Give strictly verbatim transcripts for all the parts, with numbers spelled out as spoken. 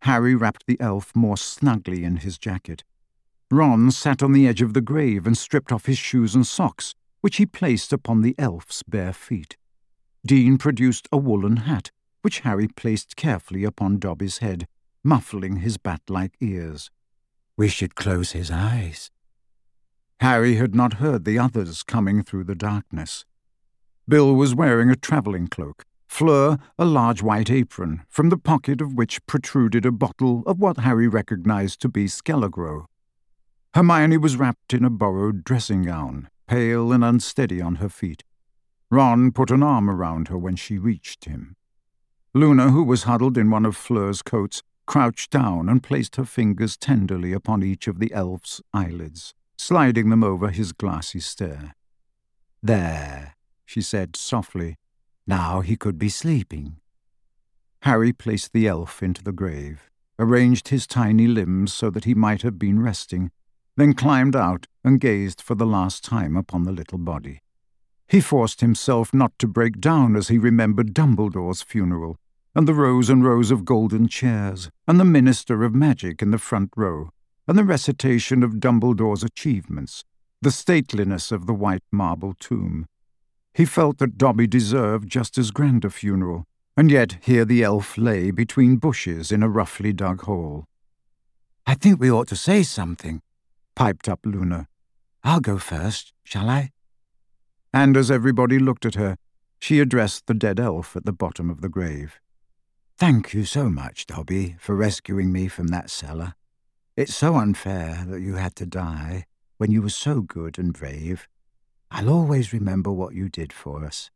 Harry wrapped the elf more snugly in his jacket. Ron sat on the edge of the grave and stripped off his shoes and socks, which he placed upon the elf's bare feet. Dean produced a woolen hat, which Harry placed carefully upon Dobby's head, muffling his bat-like ears. "We should close his eyes." Harry had not heard the others coming through the darkness. Bill was wearing a travelling cloak, Fleur a large white apron, from the pocket of which protruded a bottle of what Harry recognized to be Skelligro. Hermione was wrapped in a borrowed dressing gown, pale and unsteady on her feet. Ron put an arm around her when she reached him. Luna, who was huddled in one of Fleur's coats, crouched down and placed her fingers tenderly upon each of the elf's eyelids, sliding them over his glassy stare. "There," she said softly. "Now he could be sleeping." Harry placed the elf into the grave, arranged his tiny limbs so that he might have been resting, then climbed out and gazed for the last time upon the little body. He forced himself not to break down as he remembered Dumbledore's funeral, and the rows and rows of golden chairs, and the Minister of Magic in the front row, and the recitation of Dumbledore's achievements, the stateliness of the white marble tomb. He felt that Dobby deserved just as grand a funeral, and yet here the elf lay between bushes in a roughly dug hole. "I think we ought to say something," piped up Luna. "I'll go first, shall I?" And as everybody looked at her, she addressed the dead elf at the bottom of the grave. "Thank you so much, Dobby, for rescuing me from that cellar. It's so unfair that you had to die when you were so good and brave. I'll always remember what you did for us.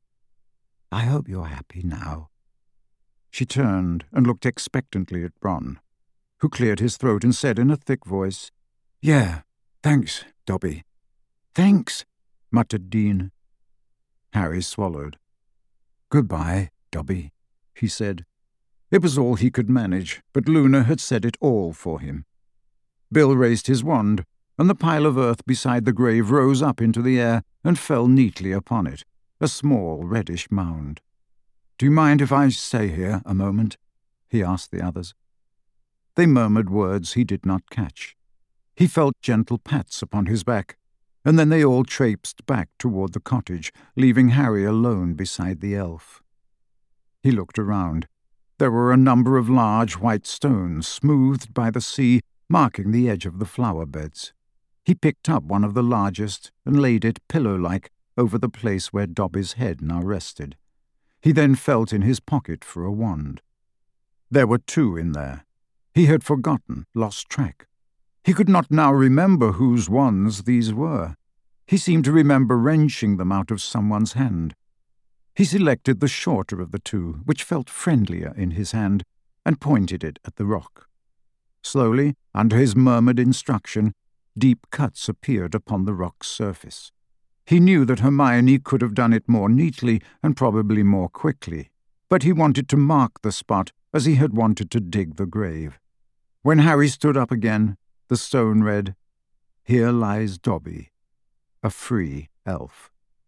I hope you're happy now." She turned and looked expectantly at Ron, who cleared his throat and said in a thick voice, "Yeah, thanks, Dobby." "Thanks," muttered Dean. Harry swallowed. "Goodbye, Dobby," he said. It was all he could manage, but Luna had said it all for him. Bill raised his wand, and the pile of earth beside the grave rose up into the air and fell neatly upon it, a small reddish mound. "Do you mind if I stay here a moment?" he asked the others. They murmured words he did not catch. He felt gentle pats upon his back, and then they all traipsed back toward the cottage, leaving Harry alone beside the elf. He looked around. There were a number of large white stones, smoothed by the sea, marking the edge of the flower beds. He picked up one of the largest and laid it pillow-like over the place where Dobby's head now rested. He then felt in his pocket for a wand. There were two in there. He had forgotten, lost track. He could not now remember whose wands these were. He seemed to remember wrenching them out of someone's hand. He selected the shorter of the two, which felt friendlier in his hand, and pointed it at the rock. Slowly, under his murmured instruction, deep cuts appeared upon the rock's surface. He knew that Hermione could have done it more neatly and probably more quickly, but he wanted to mark the spot as he had wanted to dig the grave. When Harry stood up again, the stone read, "Here lies Dobby, a free elf."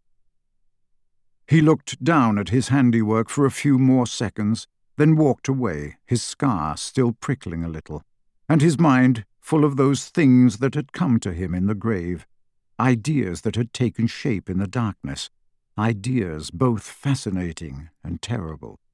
He looked down at his handiwork for a few more seconds, then walked away, his scar still prickling a little, and his mind full of those things that had come to him in the grave, ideas that had taken shape in the darkness, ideas both fascinating and terrible.